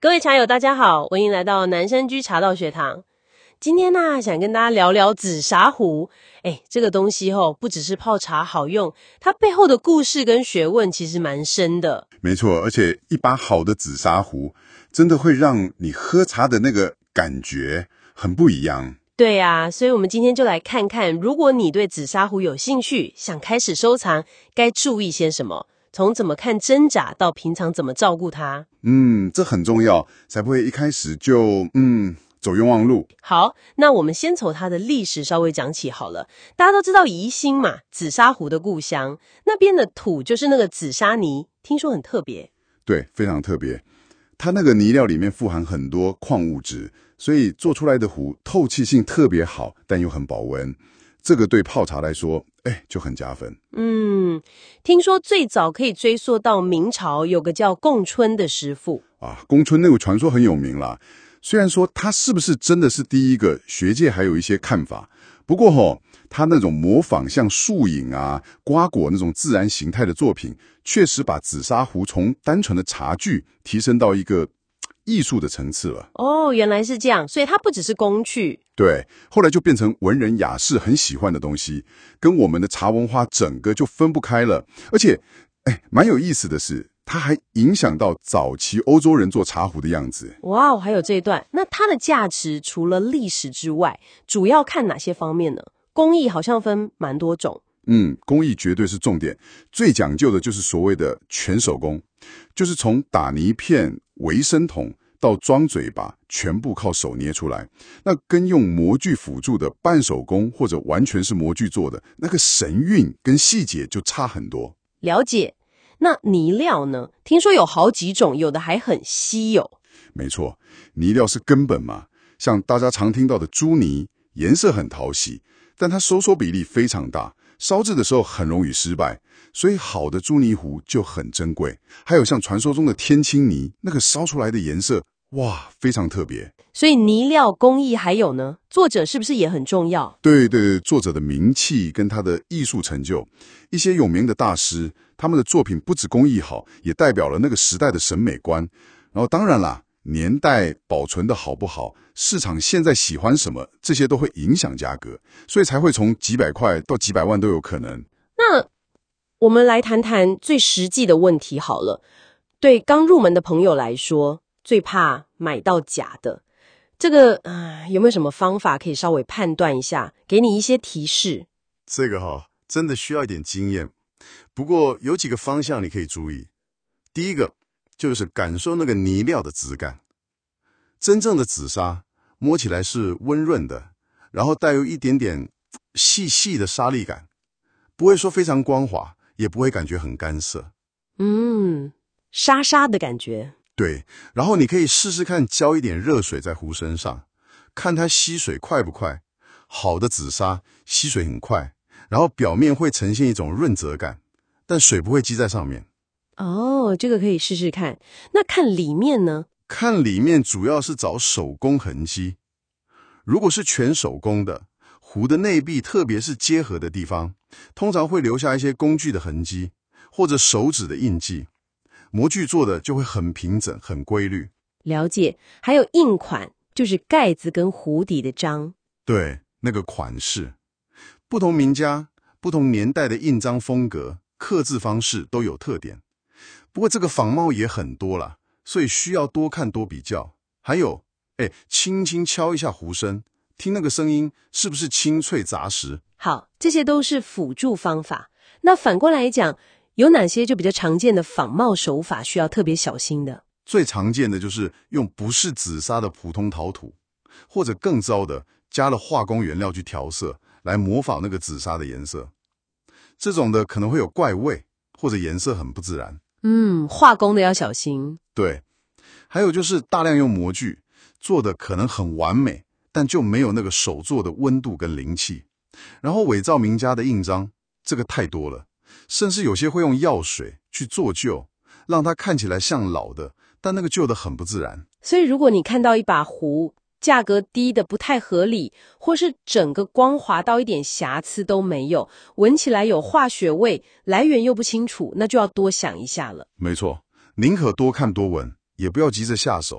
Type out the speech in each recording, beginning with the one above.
各位茶友大家好，欢迎来到男生居茶道学堂。今天呢，想跟大家聊聊紫砂壶。这个东西不只是泡茶好用，它背后的故事跟学问其实蛮深的。 没错，而且一把好的紫砂壶真的会让你喝茶的那个感觉很不一样。 对啊，所以我们今天就来看看，如果你对紫砂壶有兴趣，想开始收藏，该注意些什么，从怎么看真假到平常怎么照顾它。 这很重要，才不会一开始就走冤枉路。 好，那我们先从它的历史稍微讲起好了。大家都知道宜兴嘛，紫砂壶的故乡，那边的土就是那个紫砂泥，听说很特别。 对，非常特别。它那个泥料里面富含很多矿物质，所以做出来的壶透气性特别好，但又很保温。这个对泡茶来说，就很加分。 听说最早可以追溯到明朝，有个叫贡春的师傅啊，贡春那个传说很有名啦。虽然说他是不是真的是第一个，学界还有一些看法。不过他那种模仿像树影啊、瓜果那种自然形态的作品，确实把紫砂壶从单纯的茶具提升到一个艺术的层次了。 原来是这样，所以它不只是工具。 对，后来就变成文人雅士很喜欢的东西，跟我们的茶文化整个就分不开了。而且蛮有意思的是，它还影响到早期欧洲人做茶壶的样子。 哇，还有这一段。那它的价值除了历史之外，主要看哪些方面呢？工艺好像分蛮多种。 工艺绝对是重点，最讲究的就是所谓的全手工，就是从打泥片、围身桶到装嘴巴，全部靠手捏出来。那跟用模具辅助的半手工或者完全是模具做的，那个神韵跟细节就差很多。 了解。那泥料呢？听说有好几种，有的还很稀有。 没错，泥料是根本嘛，像大家常听到的朱泥，颜色很讨喜，但它收缩比例非常大，烧制的时候很容易失败，所以好的朱泥壶就很珍贵。还有像传说中的天青泥，那个烧出来的颜色，哇，非常特别。 所以泥料工艺还有呢，作者是不是也很重要？ 对，作者的名气跟他的艺术成就，一些有名的大师，他们的作品不止工艺好，也代表了那个时代的审美观。然后当然啦，年代保存的好不好，市场现在喜欢什么，这些都会影响价格，所以才会从几百块到几百万都有可能。 那我们来谈谈最实际的问题好了。对刚入门的朋友来说，最怕买到假的。这个有没有什么方法可以稍微判断一下，给你一些提示？ 这个真的需要一点经验。不过有几个方向你可以注意。第一个就是感受那个泥料的质感。真正的紫砂摸起来是温润的，然后带有一点点细细的沙粒感，不会说非常光滑，也不会感觉很干涩。 沙沙的感觉。 对，然后你可以试试看浇一点热水在壶身上，看它吸水快不快。好的紫砂吸水很快，然后表面会呈现一种润泽感，但水不会积在上面。 这个可以试试看。那看里面呢？ 看里面主要是找手工痕迹。如果是全手工的，壶的内壁特别是接合的地方，通常会留下一些工具的痕迹，或者手指的印记。模具做的就会很平整很规律。 了解。还有印款，就是盖子跟壶底的章。 对，那个款式，不同名家不同年代的印章风格刻字方式都有特点。不过这个仿冒也很多啦，所以需要多看多比较。还有轻轻敲一下壶身，听那个声音是不是清脆扎实。 好，这些都是辅助方法。那反过来讲，有哪些就比较常见的仿冒手法需要特别小心的？ 最常见的就是用不是紫砂的普通陶土，或者更糟的加了化工原料去调色，来模仿那个紫砂的颜色。这种的可能会有怪味，或者颜色很不自然。 化工的要小心。 对，还有就是大量用模具做的可能很完美，但就没有那个手做的温度跟灵气。然后伪造名家的印章，这个太多了。甚至有些会用药水去做旧，让它看起来像老的，但那个旧的很不自然。 所以如果你看到一把壶价格低的不太合理，或是整个光滑到一点瑕疵都没有，闻起来有化学味，来源又不清楚，那就要多想一下了。 没错，宁可多看多闻，也不要急着下手。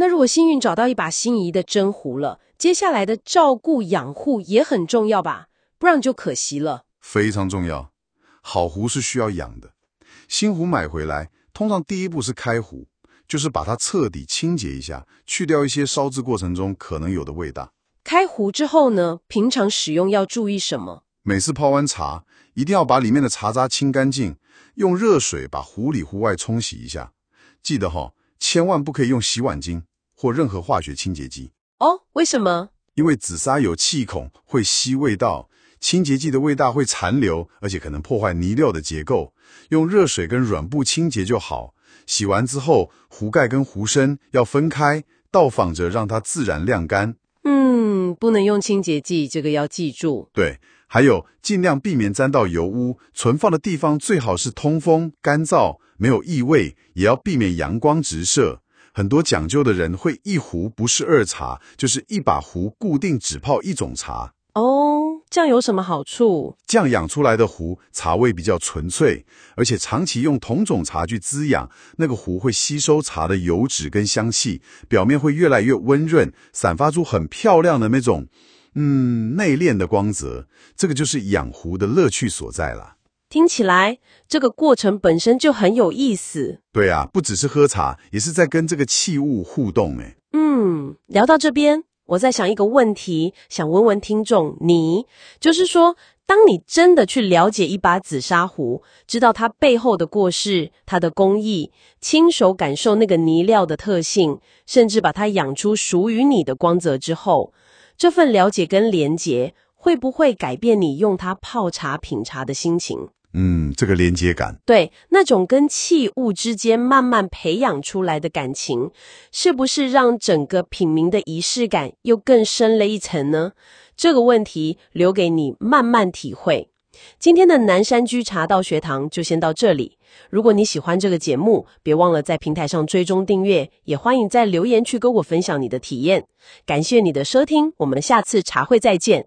那如果幸运找到一把心仪的真壶了，接下来的照顾养护也很重要吧？不然就可惜了。 非常重要。好壶是需要养的。新壶买回来，通常第一步是开壶，就是把它彻底清洁一下，去掉一些烧制过程中可能有的味道。 开壶之后呢，平常使用要注意什么？ 每次泡完茶，一定要把里面的茶渣清干净，用热水把壶里壶外冲洗一下。记得千万不可以用洗碗巾或任何化学清洁剂。 哦，为什么？ 因为紫砂有气孔，会吸味道，清洁剂的味道会残留，而且可能破坏泥料的结构。用热水跟软布清洁就好。洗完之后，壶盖跟壶身要分开，倒放着让它自然晾干。 不能用清洁剂，这个要记住。 对，还有尽量避免沾到油污，存放的地方最好是通风、干燥，没有异味，也要避免阳光直射。很多讲究的人会一壶不是二茶，就是一把壶固定只泡一种茶。 哦，这样有什么好处？ 这样养出来的壶茶味比较纯粹，而且长期用同种茶去滋养，那个壶会吸收茶的油脂跟香气，表面会越来越温润，散发出很漂亮的那种内敛的光泽。这个就是养壶的乐趣所在啦。 听起来这个过程本身就很有意思。 对啊，不只是喝茶，也是在跟这个器物互动。 聊到这边，我在想一个问题，想问问听众你，就是说，当你真的去了解一把紫砂壶，知道它背后的故事，它的工艺，亲手感受那个泥料的特性，甚至把它养出属于你的光泽之后，这份了解跟连结，会不会改变你用它泡茶品茶的心情？ 这个连接感。 对，那种跟器物之间慢慢培养出来的感情，是不是让整个品茗的仪式感又更深了一层呢？这个问题留给你慢慢体会。今天的南山居茶道学堂就先到这里。如果你喜欢这个节目，别忘了在平台上追踪订阅，也欢迎在留言区跟我分享你的体验。感谢你的收听，我们下次茶会再见。